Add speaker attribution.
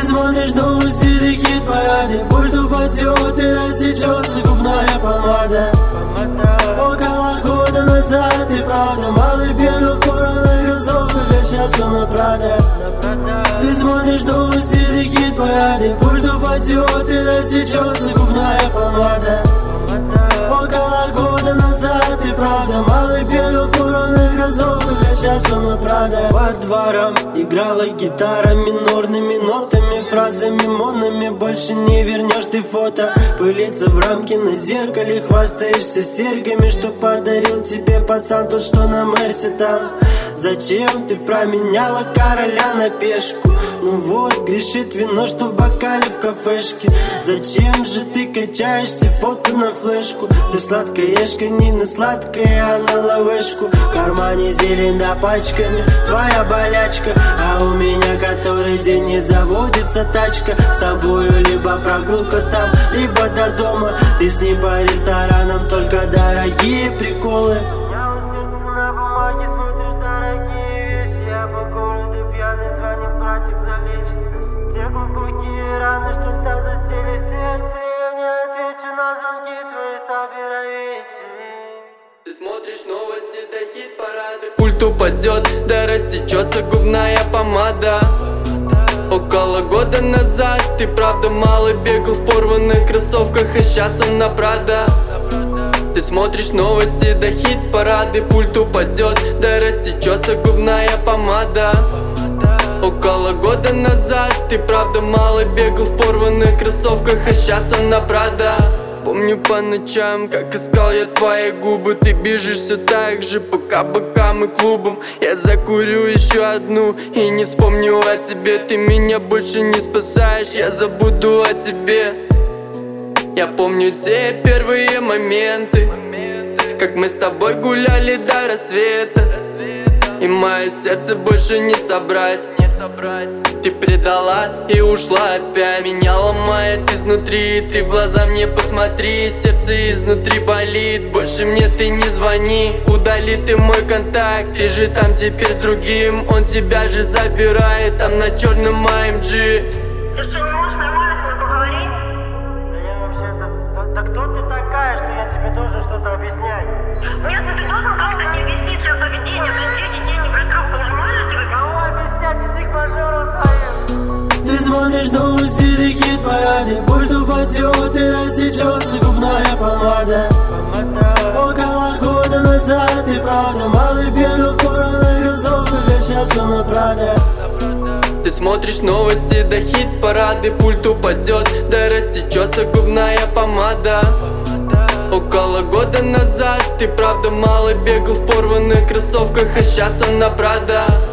Speaker 1: смотришь новости, ты хит-парады. Пульт упадет и растечется губная помада. Около года назад ты правда малый бегал в порванных кроссовках, а сейчас он на Прада. Ты смотришь новости, ты хит-парады. Пульт упадет и растечется губная помада. Около года назад ты правда малый бегал в порванных кроссовках, а сейчас он на Прада. По дворам играла гитара минорными нотами, фразами, монами. Больше не вернешь ты фото. Пылится в рамке на зеркале, хвастаешься серьгами, что подарил тебе пацан, тот, что на Мерсе там. Зачем ты променяла короля на пешку? Ну вот, грешит вино, что в бокале в кафешке. Зачем же ты качаешься, фото на флешку? Ты сладкоежка, не на сладкое, а на лавешку. В кармане зелень да пачками, твоя болячка. А у меня который день не заводится тачка. С тобою либо прогулка там, либо до дома. Ты с ним по ресторанам, только дорогие приколы.
Speaker 2: Те глубокие раны, что там застели в сердце. Я не отвечу на звонки твои, собирай вещи.
Speaker 3: Ты смотришь новости, да хит-парады. Пульт упадет, да растечется губная помада. Около года назад ты правда мало бегал в порванных кроссовках, а сейчас он на Прада. Ты смотришь новости, да хит-парады. Пульт упадет, да растечется губная помада. Около года назад ты правда мало бегал в порванных кроссовках, а сейчас он на Прада. Помню по ночам, как искал я твои губы. Ты бежишь все так же по кабакам и клубам. Я закурю еще одну и не вспомню о тебе. Ты меня больше не спасаешь, я забуду о тебе. Я помню те первые моменты, как мы с тобой гуляли до рассвета. И мое сердце больше не собрать. Ты предала и ушла опять. Меня ломает изнутри, ты в глаза мне посмотри. Сердце изнутри болит, больше мне ты не звони. Удали ты мой контакт, ты же там теперь с другим. Он тебя же забирает, там на черном AMG.
Speaker 2: Ты что, не можешь нормально с ним поговорить? Да я вообще-то... Да кто ты такая, что я тебе должен что-то объяснять?
Speaker 4: Нет, ну ты должен как-то мне объяснить свое поведение. Следующий день не брать трубку, нормально тебе?
Speaker 2: Кого объяснять? Иди к мажору свою.
Speaker 1: Ты смотришь новости, ты хит-парады. Пульт упадет и растечется губная помада. Около года назад ты правда малый бегал в порванных кроссовках, а сейчас он на Прада.
Speaker 3: Ты смотришь новости, да хит-парады. Пульт упадет, да растечется губная помада. Около года назад ты правда мало бегал в порванных кроссовках, а сейчас он на Прада.